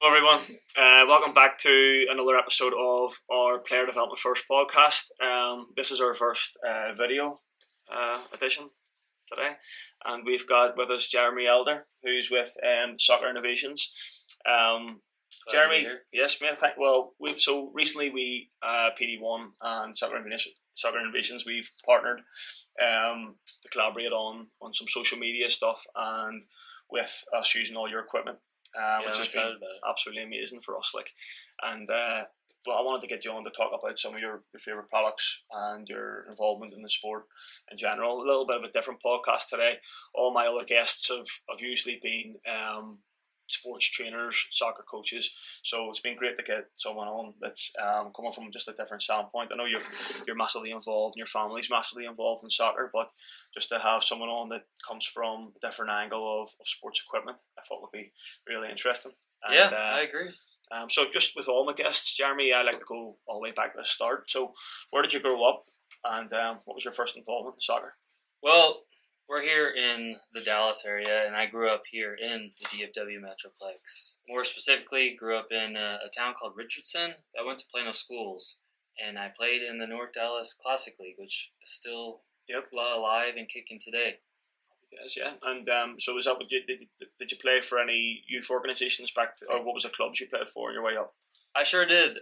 Hello everyone, welcome back to another episode of our Player Development First podcast. This is our first video edition today, and we've got with us Jeremy Elder, who's with Soccer Innovations. Jeremy, yes, mate. Recently we PD1 and Soccer Innovations, we've partnered to collaborate on some social media stuff, and with us using all your equipment. Which has been absolutely amazing for us. I wanted to get you on to talk about some of your favourite products and your involvement in the sport in general. A little bit of a different podcast today. All my other guests have usually been sports trainers, soccer coaches, so it's been great to get someone on that's coming from just a different standpoint. I know you're massively involved and your family's massively involved in soccer, but just to have someone on that comes from a different angle of sports equipment, I thought would be really interesting. And, I agree. So just with all my guests, Jeremy, I like to go all the way back to the start. So where did you grow up, and what was your first involvement in soccer? Well, we're here in the Dallas area, and I grew up here in the DFW Metroplex. More specifically, grew up in a town called Richardson. I went to Plano Schools, and I played in the North Dallas Classic League, which is still alive and kicking today. Yes, yeah. And so was that what you did you play for any youth organizations or what was the clubs you played for on your way up? I sure did.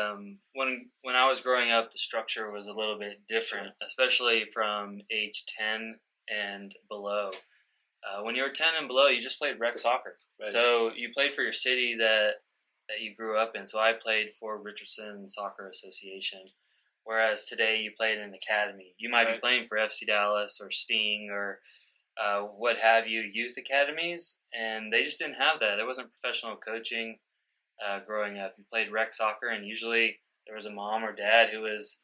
When I was growing up, the structure was a little bit different, especially from age 10 and below. When you were 10 and below, you just played rec soccer. Right. So you played for your city that you grew up in. So I played for Richardson Soccer Association, whereas today you play in an academy. You might be playing for FC Dallas or Sting or what have you, youth academies, and they just didn't have that. There wasn't professional coaching growing up. You played rec soccer, and usually there was a mom or dad who was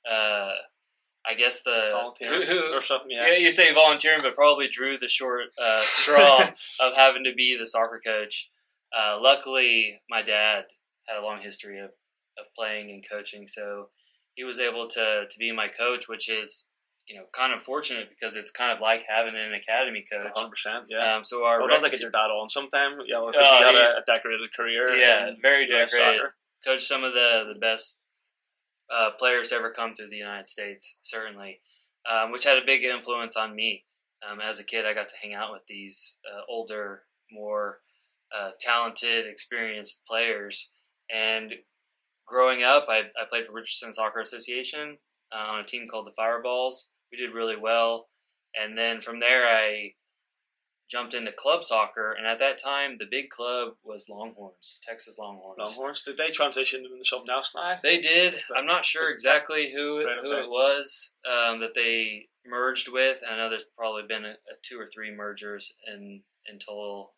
I guess volunteering or something. Yeah, you say volunteering, but probably drew the short straw of having to be the soccer coach. Luckily, my dad had a long history of playing and coaching, so he was able to be my coach, which is kind of fortunate because it's kind of like having an academy coach. 100%, yeah. So I'd love to get your dad on sometime. Yeah, because he had a decorated career. Yeah, very decorated. Coached some of the best players to ever come through the United States, certainly, which had a big influence on me. As a kid, I got to hang out with these older, more talented, experienced players. And growing up, I played for Richardson Soccer Association on a team called the Fireballs. We did really well. And then from there, I jumped into club soccer, and at that time, the big club was Longhorns, Texas Longhorns. Longhorns? Did they transition into something else now? They did. I'm not sure exactly who it was that they merged with. I know there's probably been a 2 or 3 mergers in total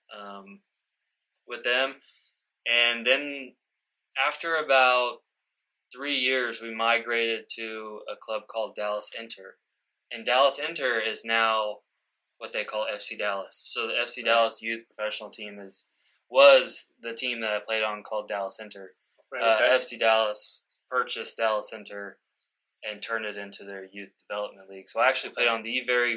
with them. And then after about 3 years, we migrated to a club called Dallas Inter. And Dallas Inter is now what they call FC Dallas. So the FC Dallas youth professional team was the team that I played on called Dallas Inter. FC Dallas purchased Dallas Inter and turned it into their youth development league. So I actually played on the very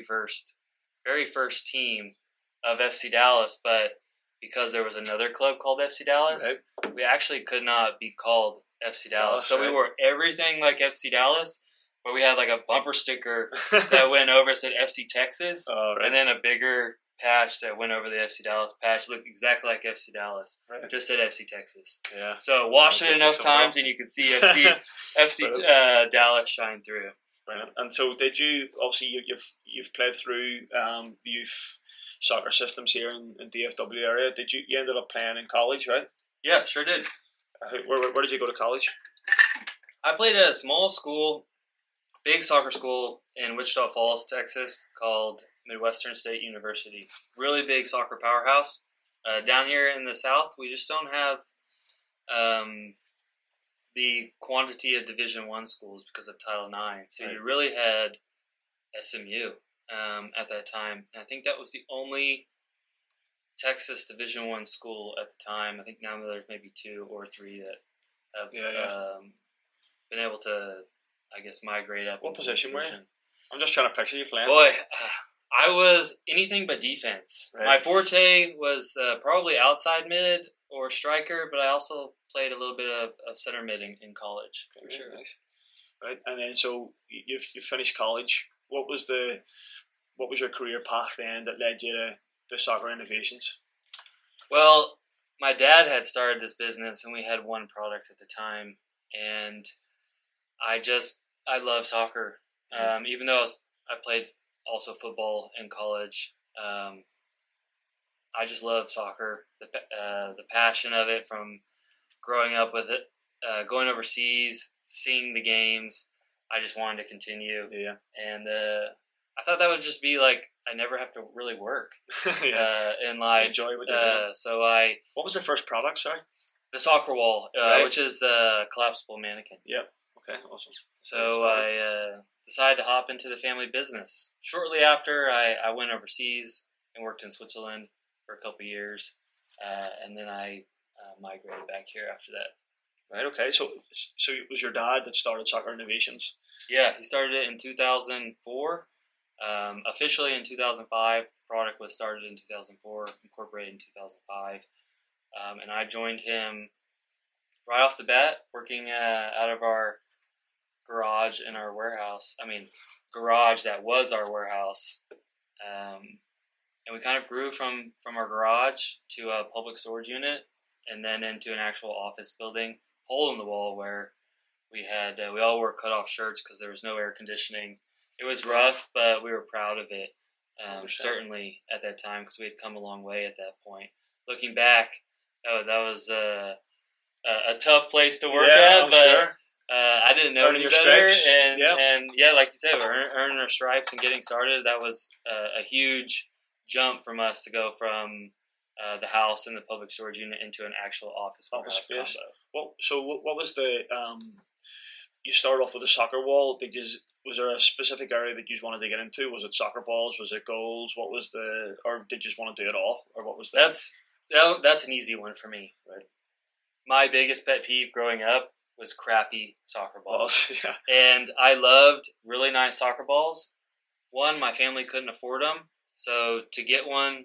first team of FC Dallas, but because there was another club called FC Dallas, we actually could not be called FC Dallas. So we were everything like FC Dallas, but we had like a bumper sticker that went over, said FC Texas, and then a bigger patch that went over the FC Dallas patch, looked exactly like FC Dallas, just said FC Texas. Yeah. So washed it enough times and you could see FC Dallas shine through. Brilliant. And so did you, obviously you've played through the youth soccer systems here in DFW area. You ended up playing in college, right? Yeah, sure did. Where did you go to college? I played at a small school, big soccer school in Wichita Falls, Texas, called Midwestern State University. Really big soccer powerhouse. Down here in the South, we just don't have the quantity of Division I schools because of Title IX. So you really had SMU at that time. And I think that was the only Texas Division I school at the time. I think now there's maybe 2 or 3 that have been able to, I guess, migrate up. What position were you? I'm just trying to picture you playing. Boy, I was anything but defense. Right. My forte was probably outside mid, or striker, but I also played a little bit of center mid in college, for sure. Nice. Right, and then so you finished college. What was your career path then that led you to Soccer Innovations? Well, my dad had started this business, and we had one product at the time, and I love soccer. Even though I played also football in college, I just love soccer. The passion of it from growing up with it, going overseas, seeing the games. I just wanted to continue. Yeah. And I thought that would just be like I never have to really work in life. Enjoy what you're doing. So what was the first product? Sorry. The soccer wall, right. Which is a collapsible mannequin. Yep. Okay. Awesome. So I decided to hop into the family business. Shortly after, I went overseas and worked in Switzerland for a couple of years, and then I migrated back here after that. Right. Okay. So it was your dad that started Soccer Innovations. Yeah, he started it in 2004. Officially in 2005. The product was started in 2004, incorporated in 2005. And I joined him right off the bat, working out of our garage in our warehouse. Garage that was our warehouse. And we kind of grew from our garage to a public storage unit and then into an actual office building, hole in the wall where we had, we all wore cut-off shirts because there was no air conditioning. It was rough, but we were proud of it, certainly at that time because we had come a long way at that point. Looking back, that was a tough place to work at, but sure. I didn't know any better. And yeah, like you said, we're earning our stripes and getting started. That was a huge jump from us to go from the house and the public storage unit into an actual office space. Well, so what was the you started off with a soccer wall. Was there a specific area that you just wanted to get into? Was it soccer balls? Was it goals? What was or did you just want to do it all? Or what was that? That's an easy one for me. Right. My biggest pet peeve growing up was crappy soccer balls. Yeah. And I loved really nice soccer balls. One, my family couldn't afford them. So to get one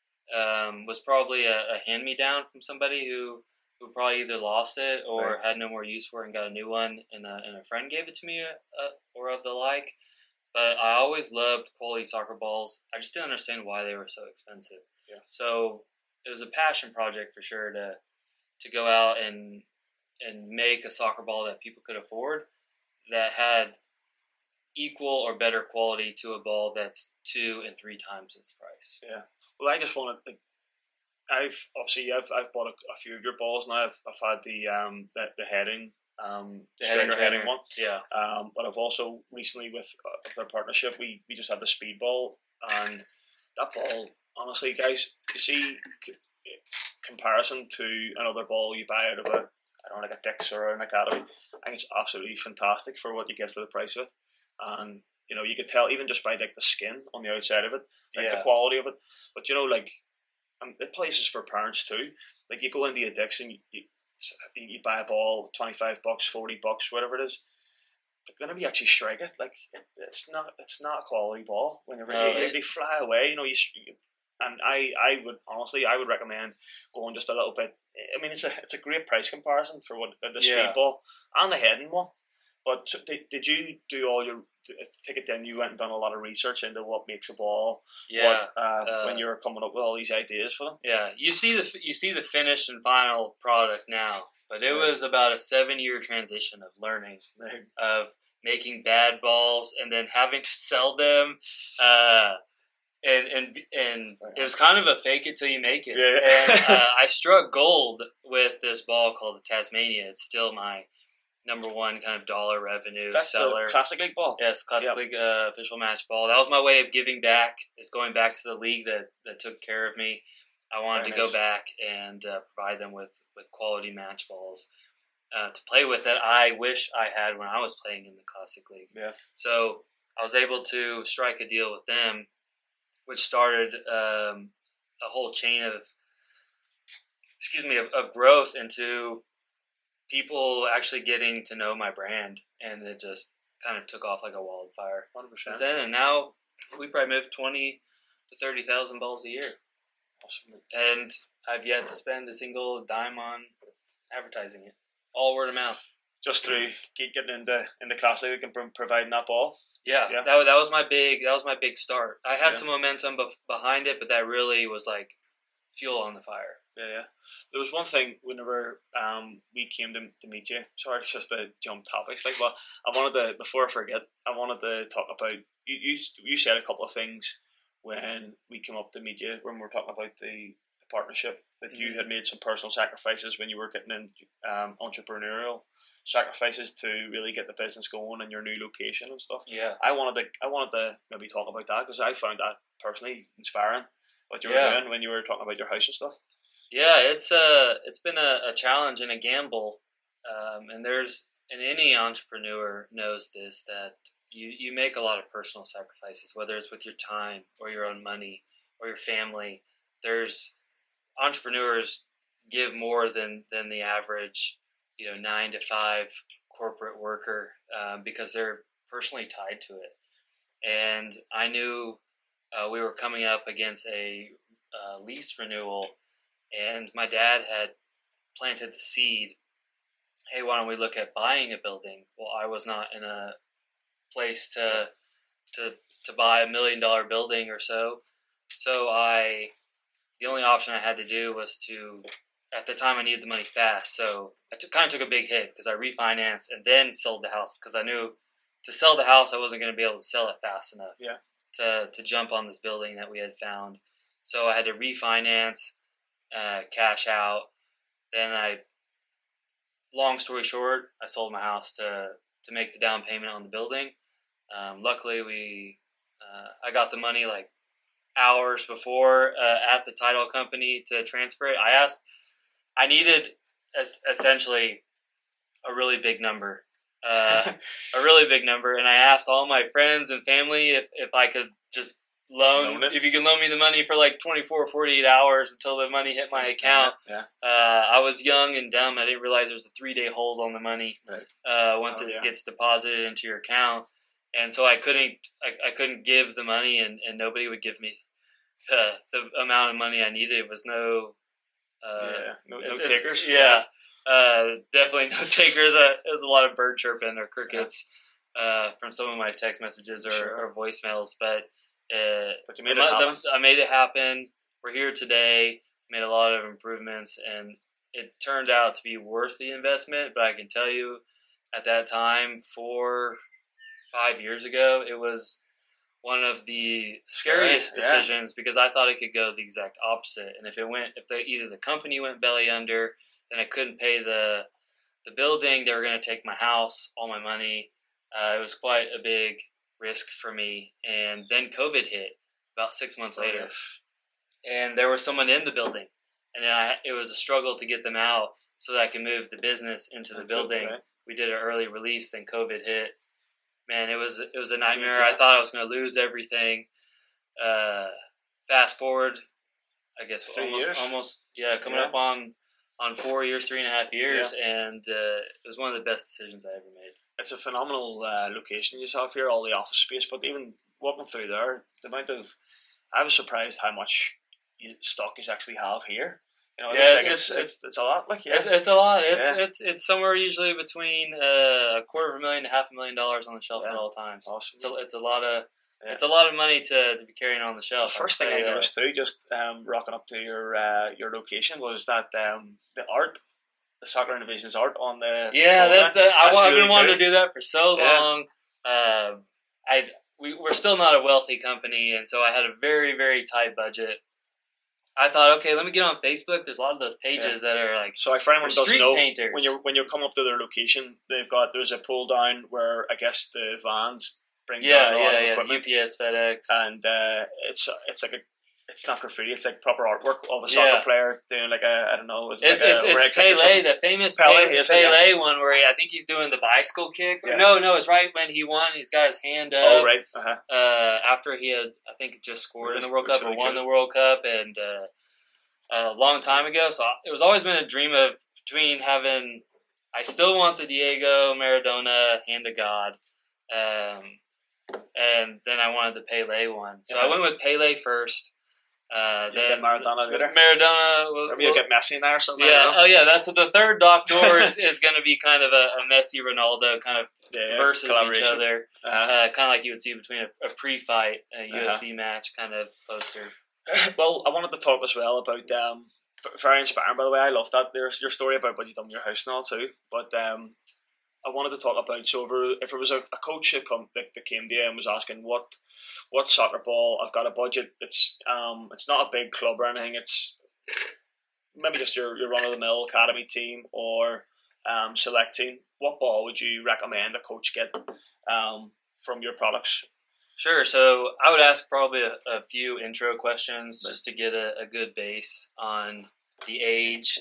was probably a hand-me-down from somebody who probably either lost it or had no more use for it and got a new one, and a friend gave it to me or of the like. But I always loved quality soccer balls. I just didn't understand why they were so expensive. Yeah. So it was a passion project for sure to go out and make a soccer ball that people could afford that had equal or better quality to a ball that's 2 and 3 times its price. Yeah. Well, I just want to. I've bought a few of your balls now. I've had the heading, striker heading one. Yeah. But I've also recently with their partnership, we just had the speed ball, and that ball, honestly, guys, you see comparison to another ball you buy out of like a Dick's or an Academy, I think it's absolutely fantastic for what you get for the price of it, and you could tell even just by like the skin on the outside of it, the quality of it. But the place is for parents too. Like you go into a Dick's and you buy a ball, $25, $40, whatever it is. They're going to be actually strike it. Like it's not a quality ball. Whenever they fly away, and I would recommend going just a little bit. I mean, it's a great price comparison for what the speed ball and the heading one. But did you do all your? Take it then. You went and done a lot of research into what makes a ball. Yeah. When you were coming up with all these ideas for them. Yeah, you see the finished and final product now, but it was about a 7-year transition of learning, of making bad balls and then having to sell them. And it was kind of a fake it till you make it. Yeah. And I struck gold with this ball called the Tasmania. It's still my number one kind of dollar revenue seller. The Classic League ball? Yes, Classic League official match ball. That was my way of giving back. It's going back to the league that took care of me. I wanted to go back and provide them with quality match balls to play with that I wish I had when I was playing in the Classic League. Yeah. So I was able to strike a deal with them, which started a whole chain of growth into people actually getting to know my brand, and it just kind of took off like a wildfire. 100%. And now we probably move 20 to 30,000 balls a year. Awesome. And I've yet to spend a single dime on advertising it. All word of mouth. Just through getting in the class league and providing that ball. Yeah. That was my big start. I had some momentum behind it, but that really was like fuel on the fire. Yeah. There was one thing whenever we came to meet you. Sorry, just to jump topics. But I wanted to, before I forget, I wanted to talk about you said a couple of things when we came up to meet you when we were talking about the partnership that you had made some personal sacrifices when you were getting in entrepreneurial sacrifices to really get the business going in your new location and stuff. Yeah, I wanted to maybe talk about that because I found that personally inspiring. What you were doing when you were talking about your house and stuff. Yeah, it's been a challenge and a gamble, and any entrepreneur knows this, that you make a lot of personal sacrifices, whether it's with your time or your own money or your family. Entrepreneurs give more than the average 9 to 5 corporate worker because they're personally tied to it. And I knew we were coming up against a lease renewal, and my dad had planted the seed. Hey, why don't we look at buying a building? Well, I was not in a place to buy $1 million building or so. So the only option I had to do was at the time I needed the money fast. So I kind of took a big hit because I refinanced and then sold the house because I knew to sell the house I wasn't going to be able to sell it fast enough to jump on this building that we had found. So I had to refinance, cash out. Then long story short, I sold my house to make the down payment on the building. Luckily, I got the money like hours before at the title company to transfer it. I needed essentially a really big number, and I asked all my friends and family if I could just if you could loan me the money for like 24 or 48 hours until the money hit my account. Yeah. I was young and dumb. I didn't realize there was a 3-day hold on the money once it gets deposited into your account. And so I couldn't give the money, and nobody would give me the amount of money I needed. It was no takers. Yeah, definitely no takers. It was a lot of bird chirping or crickets from some of my text messages or voicemails. But you made it happen. I made it happen. We're here today. Made a lot of improvements, and it turned out to be worth the investment. But I can tell you, at that time, 4-5 years ago, it was one of the scariest decisions because I thought it could go the exact opposite. And if either the company went belly under, then I couldn't pay the building. They were going to take my house, all my money. It was quite a big risk for me. And then COVID hit about 6 months later, and there was someone in the building, and it was a struggle to get them out so that I could move the business into the building. Right. We did an early release, then COVID hit. Man, it was a nightmare. I thought I was going to lose everything. Fast forward, I guess 3 years. Almost coming up on 4 years, 3.5 years, and it was one of the best decisions I ever made. It's a phenomenal location you have here, all the office space, but even walking through there, I was surprised how much stock you actually have here. It's a lot. It's a lot. It's somewhere usually between $250,000 to $500,000 on the shelf at all times. Awesome. So it's a lot of it's a lot of money to be carrying on the shelf. The first thing I noticed too, just rocking up to your location, was that the art, the Soccer Innovations art on the I've been wanting to do that for so long. We're still not a wealthy company, and so I had a very, very tight budget. I thought, okay, let me get on Facebook. There's a lot of those pages that are like, so for anyone who doesn't know, painters. when you're coming up to their location, there's a pull down where I guess the vans bring down a lot of equipment. UPS, FedEx, and it's not graffiti. It's like proper artwork of a soccer player doing like I don't know. It's Pele, the famous Pele one where I think he's doing the bicycle kick. Yeah. No, it's right when he won. He's got his hand up. Oh right. Uh-huh. After he had, I think, just scored in the World Cup or won the World Cup, and a long time ago. So it was always been a dream of between having. I still want the Diego Maradona hand of God, and then I wanted the Pele one. So I went with Pele first. Then Maradona later. Maybe you'll get Messi in there or something. Yeah. Oh yeah. That's the third Dock door is going to be kind of a Messi Ronaldo kind of versus each other. Kind of like you would see between a pre-fight UFC match kind of poster. Well, I wanted to talk as well about very inspiring, by the way. I love that. There's your story about what you've done in your house and all too. But I wanted to talk about, so if there was a coach that came to you and was asking what soccer ball, I've got a budget. It's not a big club or anything. It's maybe just your run of the mill academy team or select team. What ball would you recommend a coach get from your products? Sure. So I would ask probably a few intro questions just to get a good base on the age,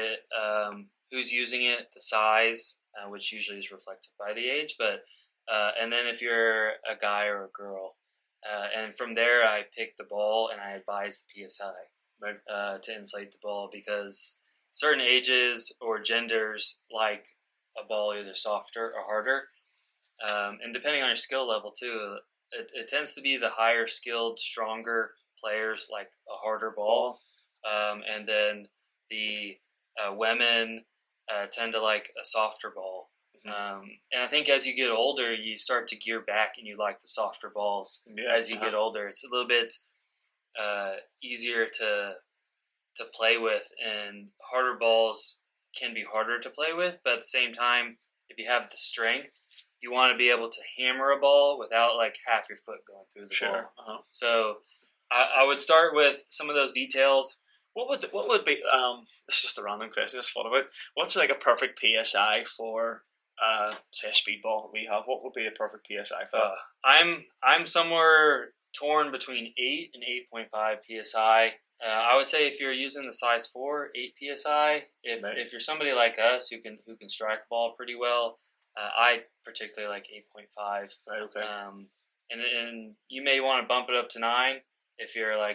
who's using it, the size, which usually is reflected by the age, but and then if you're a guy or a girl, and from there I pick the ball and I advise the PSI to inflate the ball, because certain ages or genders like a ball either softer or harder, and depending on your skill level too. It tends to be the higher skilled, stronger players like a harder ball. And then the women tend to like a softer ball. And I think as you get older, you start to gear back and you like the softer balls as you get older. It's a little bit easier to play with, and harder balls can be harder to play with, but at the same time, if you have the strength, you want to be able to hammer a ball without like half your foot going through the ball. So I would start with some of those details. What would be this is just a random question I just thought about. What's like a perfect PSI for say a speedball we have? What would be a perfect PSI for that? I'm somewhere torn between 8 and 8.5 PSI. I would say if you're using the size 4, 8 PSI. If you're somebody like us who can strike a ball pretty well, I particularly like 8.5. Right, okay. And you may want to bump it up to 9 if you're like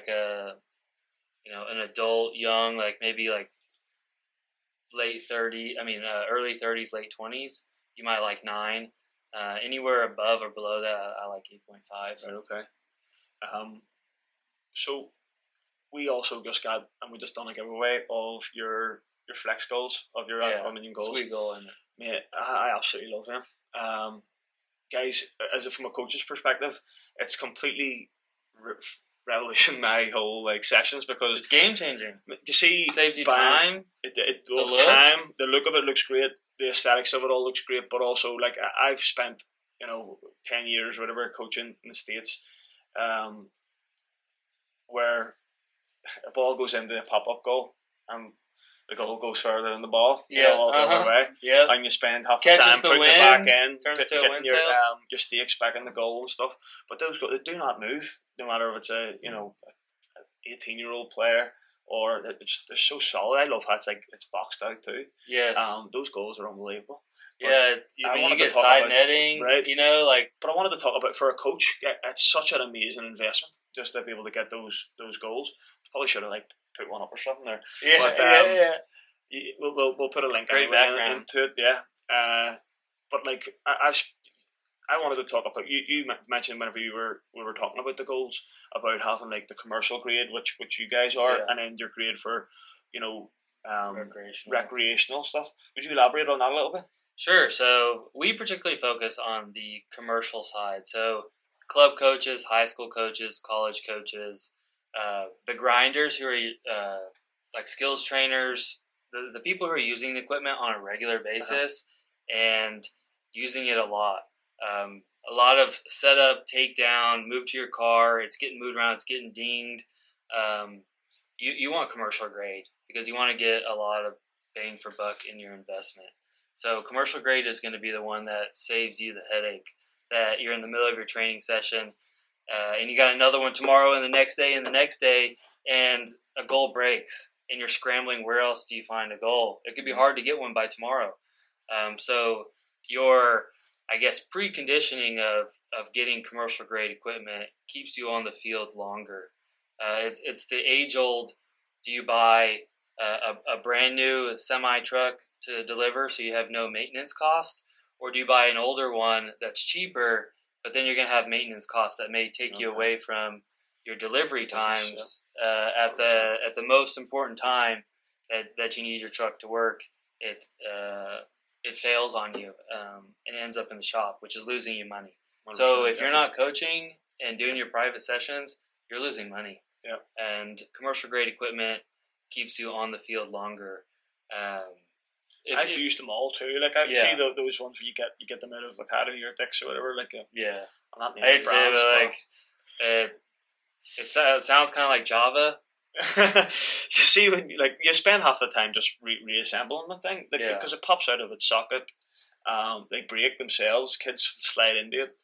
an adult, young, like maybe like early 30s, late 20s. You might like 9. Anywhere above or below that, I like 8.5. Right, okay. So we also just got, and we just done a giveaway of your flex goals, of your aluminium goals. Sweet goal in it. Mate, I absolutely love them. Guys, from a coach's perspective, it's completely revolutioned my whole like sessions, because it's game changing. You see, saves you time. The look of it looks great. The aesthetics of it all looks great, but also like I've spent 10 years or whatever coaching in the States, where a ball goes into a pop-up goal and the goal goes further than the ball, all the other way. Yeah. And you spend half the time putting it back in, getting your stakes back in the goal and stuff. But those goals, they do not move, no matter if it's a 18-year-old player or they're so solid. I love how it's boxed out too. Yes. Those goals are unbelievable. But you get side netting, right? But I wanted to talk about, for a coach, it's such an amazing investment just to be able to get those goals. Probably should have put one up or something there. We'll put a link into it. Yeah. But I wanted to talk about, you mentioned whenever we were talking about the goals, about having the commercial grade, which you guys are, and then your grade for recreational stuff. Would you elaborate on that a little bit? Sure. So we particularly focus on the commercial side. So club coaches, high school coaches, college coaches, the grinders who are skills trainers, the people who are using the equipment on a regular basis and using it a lot. A lot of setup, takedown, move to your car, it's getting moved around, it's getting dinged. You want commercial grade because you want to get a lot of bang for buck in your investment. So commercial grade is going to be the one that saves you the headache that you're in the middle of your training session and you got another one tomorrow and the next day and a goal breaks and you're scrambling. Where else do you find a goal? It could be hard to get one by tomorrow. So your, preconditioning of getting commercial grade equipment keeps you on the field longer. It's the age old, do you buy a brand new semi truck to deliver so you have no maintenance cost, or do you buy an older one that's cheaper, but then you're going to have maintenance costs that may take you away from delivery times at the most important time that you need your truck to work, it fails on you and ends up in the shop, which is losing you money. So if you're not coaching and doing your private sessions, you're losing money. Yeah. And commercial grade equipment keeps you on the field longer. I've used them all too. Like I see those ones where you get them out of Academy or Dix or whatever. Like I'm not naming brands, but it sounds kind of like Java. You see, when you spend half the time just reassembling the thing because it pops out of its socket. They break themselves. Kids slide into it.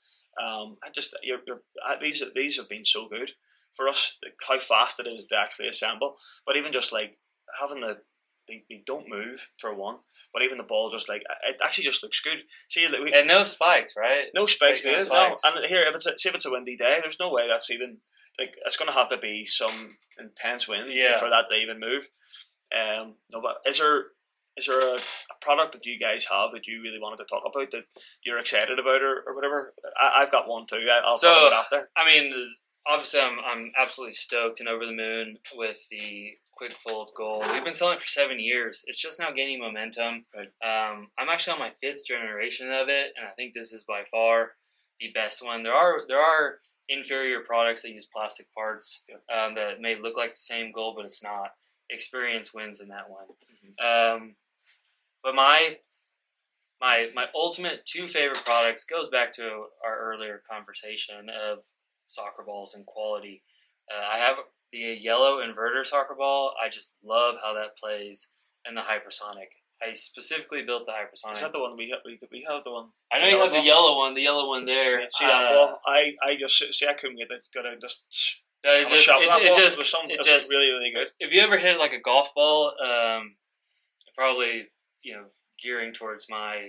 These have been so good for us. Like how fast it is to actually assemble. But even just like having they don't move for one. But even the ball just it actually just looks good. See, and no spikes, right? No spikes. No spikes. No. And here, if it's a windy day, there's no way that's even it's going to have to be some intense wind for that to even move. No, but is there a product that you guys have that you really wanted to talk about that you're excited about or whatever? I've got one too. I'll talk about it after. I mean, obviously, I'm absolutely stoked and over the moon with the Quick Fold Gold. We've been selling it for 7 years. It's just now gaining momentum. Right. I'm actually on my 5th generation of it, and I think this is by far the best one. There are inferior products that use plastic parts that may look like the same gold, but it's not. Experience wins in that one. Mm-hmm. But my ultimate 2 favorite products goes back to our earlier conversation of soccer balls and quality. I have the yellow inverter soccer ball. I just love how that plays, and the Hypersonic. I specifically built the Hypersonic. Is that the one we have the one? I know you have the yellow one there. Yeah, see that ball? I just see I couldn't get it. Gotta just. It just really, really good. If you ever hit like a golf ball, probably gearing towards my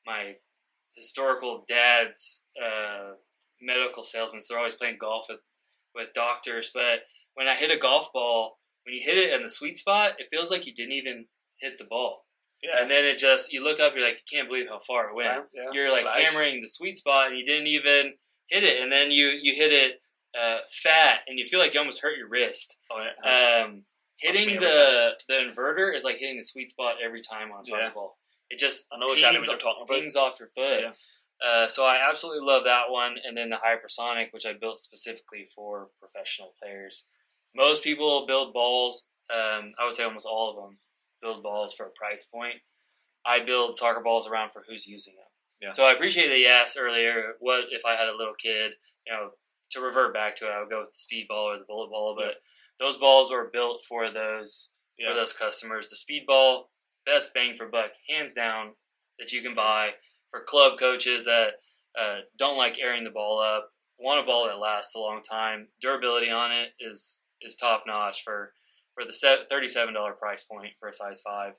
historical dad's medical salesman. So they're always playing golf with doctors. But when I hit a golf ball, when you hit it in the sweet spot, it feels like you didn't even hit the ball. Yeah. And then you look up, you're like, you can't believe how far it went. Yeah. You're like hammering the sweet spot, and you didn't even hit it. And then you hit it fat, and you feel like you almost hurt your wrist. Oh, yeah. Hitting the inverter is like hitting the sweet spot every time on a soccer ball. It just I know exactly what you're talking about. Pings off your foot. Yeah. So I absolutely love that one. And then the Hypersonic, which I built specifically for professional players. Most people build balls, I would say almost all of them, build balls for a price point. I build soccer balls around for who's using them. Yeah. So I appreciate that you asked earlier, what if I had a little kid, to revert back to it, I would go with the speed ball or the bullet ball, but those balls were built for those customers. The speed ball, best bang for buck, hands down, that you can buy for club coaches that don't like airing the ball up, want a ball that lasts a long time. Durability on it is top notch for the $37 price point for a size 5.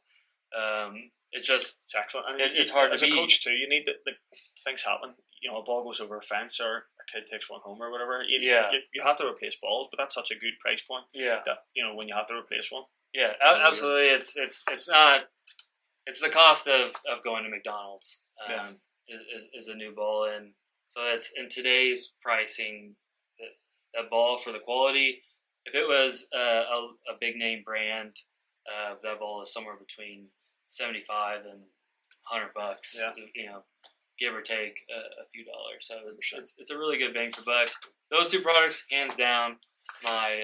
It's excellent. It's hard to beat. As a coach too, you need the things happen. A ball goes over a fence or a kid takes one home or whatever. You have to replace balls, but that's such a good price point. Yeah. That when you have to replace one. Yeah, absolutely. It's not. It's the cost of going to McDonald's. Is a new ball, and so that's in today's pricing. That ball for the quality. If it was a big name brand, that ball is somewhere between $75 and $100. Yeah. Give or take a few dollars. So it's a really good bang for buck. Those 2 products, hands down, my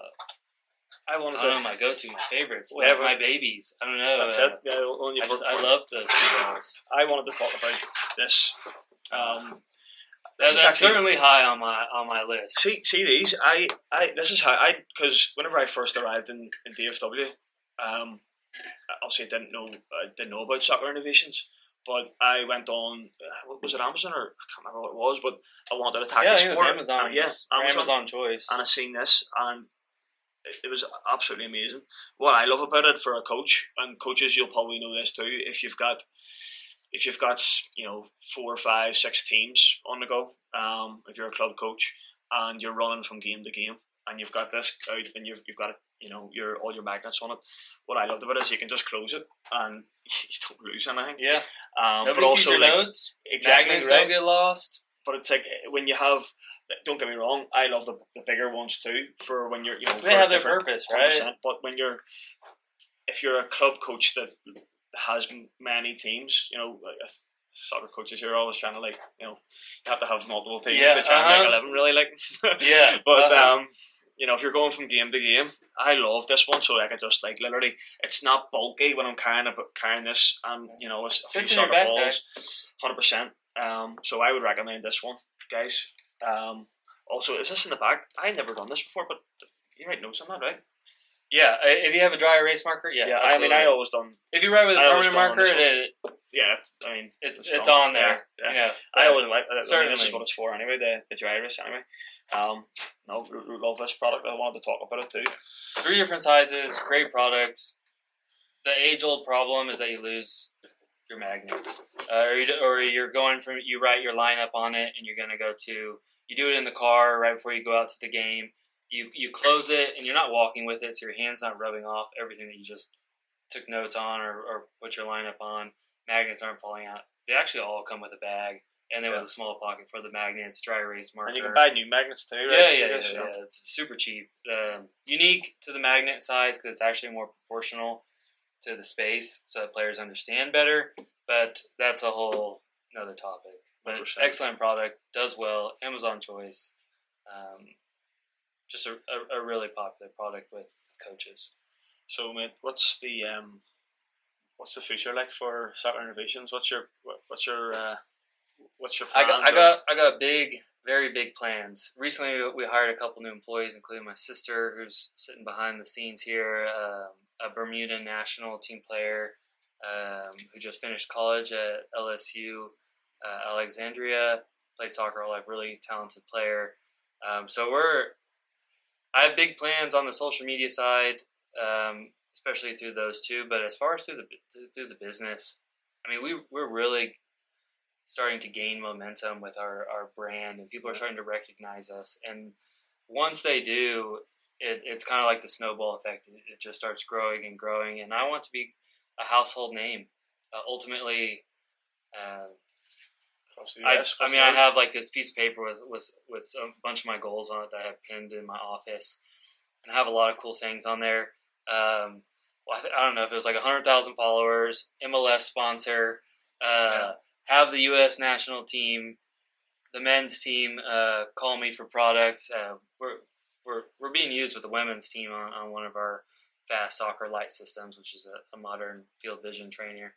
my go-to, my favorites. My babies. I don't know. That's it. Yeah, I love those 2 balls. I wanted to talk about this. That's certainly high on my list. See these. This is how because whenever I first arrived in DFW, obviously I didn't know about Soccer Innovations, but I went on. Was it Amazon or I can't remember what it was, but I wanted to tackle sport. It was Amazon. Amazon choice, and I seen this, and it was absolutely amazing. What I love about it for a coach, and coaches, you'll probably know this too. If you've got 4, 5, 6 teams on the go, if you're a club coach and you're running from game to game, and you've got this out and you've got it, all your magnets on it. What I loved about it is you can just close it and you don't lose anything. Yeah. But also sees your notes. Exactly. Magnets don't get lost. but it's like when you have. Don't get me wrong, I love the bigger ones too. For when you're, they have their purpose, right? But if you're a club coach that has many teams, soccer coaches, you're always trying to you have to have multiple teams to try and make a living, really, Yeah. But if you're going from game to game, I love this one. So I could just literally, it's not bulky when I'm carrying this, and it's a few soccer balls, 100%. So I would recommend this one, guys. Also, is this in the back? I never done this before, but you write notes on that, right? Yeah, if you have a dry erase marker, yeah. Absolutely. I always done. If you write with a permanent marker, it's on there. Yeah. I always like. This is what it's for anyway. The dry erase anyway. No, we love this product. I wanted to talk about it too. 3 different sizes, great products. The age-old problem is that you lose your magnets, or you're going from, you write your lineup on it, and you're going to go to, you do it in the car right before you go out to the game. You close it, and you're not walking with it, so your hand's not rubbing off everything that you just took notes on or put your lineup on. Magnets aren't falling out. They actually all come with a bag, and then with a small pocket for the magnets, dry erase marker. And you can buy new magnets too, right? Yeah. It's super cheap. Unique to the magnet size because it's actually more proportional to the space, so that players understand better. But that's a whole another topic. But 100%. Excellent product, does well. Amazon choice. Just a really popular product with coaches. So, mate, what's the future like for Soccer Innovations? What's your plans? I got very big plans. Recently, we hired a couple new employees, including my sister, who's sitting behind the scenes here, a Bermuda national team player who just finished college at LSU, Alexandria, played soccer all life, really talented player. I have big plans on the social media side, especially through those two. But as far as through the business, I mean, we're really starting to gain momentum with our brand, and people are starting to recognize us. And once they do, it's kind of like the snowball effect. It just starts growing and growing. And I want to be a household name. Ultimately, I have this piece of paper with a bunch of my goals on it that I have pinned in my office, and I have a lot of cool things on there. I don't know if it was 100,000 followers, MLS sponsor, have the U.S. national team, the men's team call me for products. We're being used with the women's team on one of our fast soccer light systems, which is a modern field vision trainer,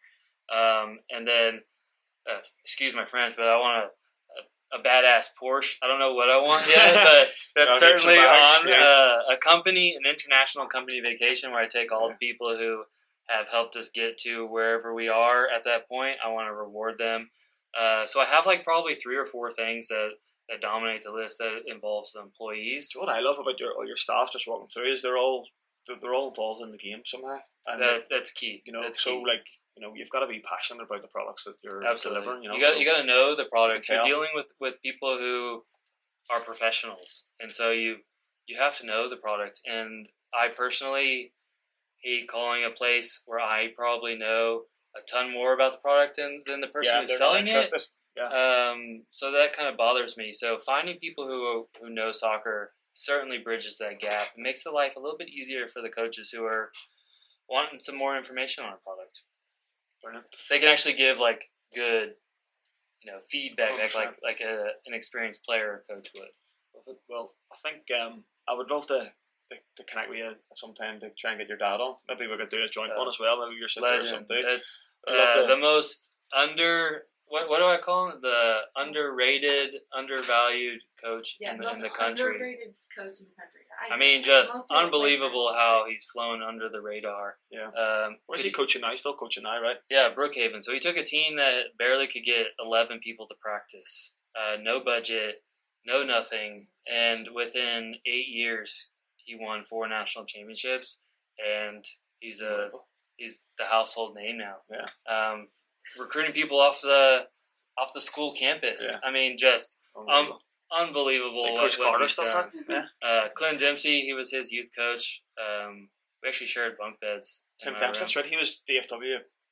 and then. Excuse my French, but I want a badass Porsche. I don't know what I want yet, but that's certainly on an international company vacation where I take all the people who have helped us get to wherever we are at that point. I want to reward them. So I have probably 3 or 4 things that dominate the list that involves the employees. What I love about your staff just walking through is they're all involved in the game somehow. And that's key. That's key. You've got to be passionate about the products that you're delivering. You got to know the products. You're dealing with people who are professionals, and so you have to know the product. And I personally hate calling a place where I probably know a ton more about the product than the person who's selling it. Yeah. So that kind of bothers me. So finding people who know soccer certainly bridges that gap. It makes the life a little bit easier for the coaches who are wanting some more information on a product. Brilliant. They can actually give good, feedback 100%. like an experienced player or coach would. Well, I think I would love to connect with you sometime to try and get your dad on. Maybe we could do a joint one as well. Maybe your sister or something. It's the most what do I call him? The underrated, undervalued coach in the country. Underrated coach in the country. I mean, just unbelievable how he's flown under the radar. Yeah. Where's he coaching now? He's still coaching now, right? Yeah, Brookhaven. So he took a team that barely could get 11 people to practice. No budget, no nothing. And within 8 years, he won 4 national championships. And he's the household name now. Yeah. Recruiting people off the school campus. Yeah. I mean, just unbelievable. Coach Carter stuff. Yeah. Clint Dempsey, he was his youth coach. We actually shared bunk beds. Clint Dempsey, that's right. He was DFW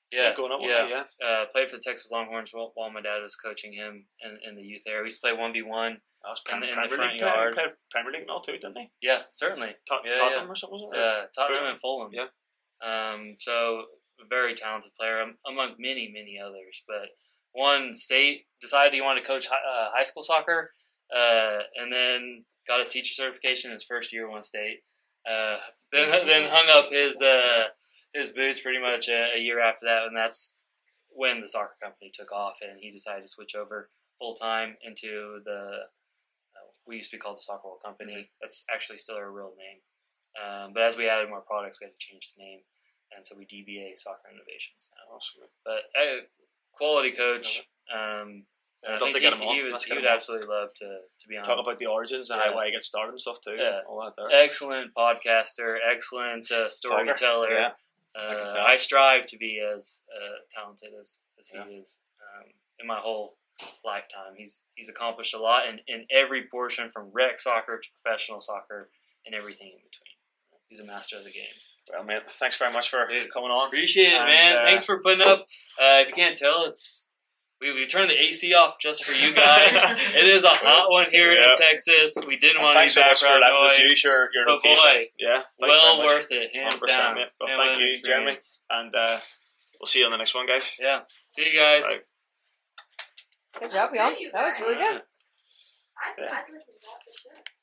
Yeah, going up yeah. Played for the Texas Longhorns while my dad was coaching him in the youth area. We used to play 1v1 in the front yard. He played Premier League and all too, didn't he? Yeah, certainly. Tottenham or something, was it? Tottenham and Fulham. Yeah. So a very talented player among many, many others. But won state, decided he wanted to coach high school soccer, and then got his teacher certification in his first year, won state. Then hung up his boots pretty much a year after that, and that's when the soccer company took off, and he decided to switch over full time into the we used to be called the Soccer World Company. Mm-hmm. That's actually still our real name, but as we added more products, we had to change the name, and so we DBA Soccer Innovations now. Awesome. But quality coach. I think he would absolutely love to be on. Talk about the origins and why he got started and stuff too. Yeah. All that there. Excellent podcaster, excellent storyteller. Yeah. I strive to be as talented as he is. In my whole lifetime, he's accomplished a lot in every portion, from rec soccer to professional soccer and everything in between. He's a master of the game. Well, man, thanks very much for coming on. Appreciate it, man. Thanks for putting up. If you can't tell, it's we turned the AC off just for you guys. It is a hot one here in Texas. We didn't want any background noise. Use your but boy, yeah, well worth it, hands down. Well, thank you, Jeremy, and we'll see you on the next one, guys. Yeah, see you guys. Right. Good job, y'all. That was really good. I'd listen to that for sure.